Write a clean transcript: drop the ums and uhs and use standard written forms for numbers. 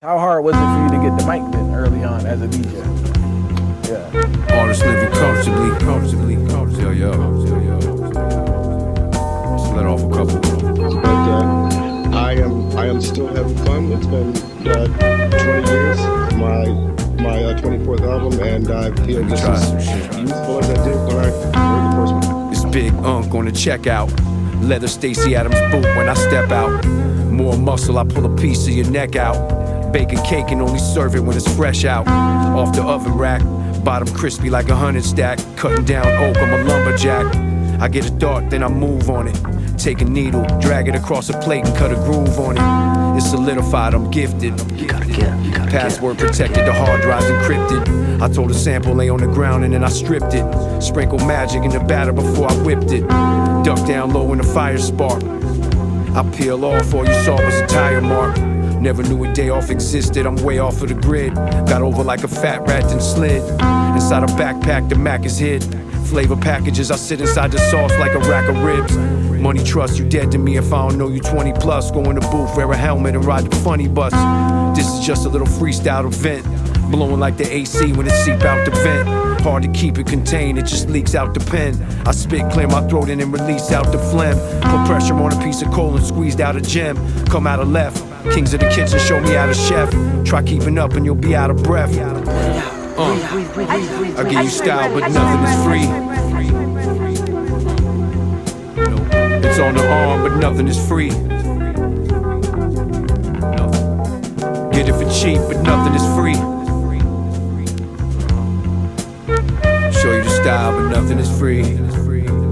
How hard was it for you to get the mic then early on as a DJ? Yeah. Artists living comfortably. Yo. Just let off a couple. But I am still having fun. It's been 20 years, my 24th album, and I feel just as useful as I did when I heard the first one. It's Big Unk on the checkout. Leather Stacey Adams boot when I step out. More muscle, I pull a piece of your neck out. Bake a cake and only serve it when it's fresh out. Off the oven rack, bottom crispy like 100 stack. Cutting down oak, I'm a lumberjack. I get a thought, then I move on it. Take a needle, drag it across a plate and cut a groove on it. It's solidified, I'm gifted. Password protected, the hard drive's encrypted. I told a sample lay on the ground and then I stripped it. Sprinkle magic in the batter before I whipped it. Duck down low in the fire spark. I peel off, all you saw was a tire mark. Never knew a day off existed, I'm way off of the grid. Got over like a fat rat and slid. Inside a backpack, the Mac is hid. Flavor packages, I sit inside the sauce like a rack of ribs. Money trust, you dead to me if I don't know you 20 plus. Go in the booth, wear a helmet and ride the funny bus. This is just a little freestyle event. Blowing like the AC when it seep out the vent. Hard to keep it contained, it just leaks out the pen. I spit, clear my throat and then release out the phlegm. Put pressure on a piece of coal and squeezed out a gem. Come out of left, kings of the kitchen show me how to chef. Try keeping up and you'll be out of breath. I give you style but nothing is free. It's on the arm but nothing is free. Get it for cheap but nothing is free. Show you the style but nothing is free.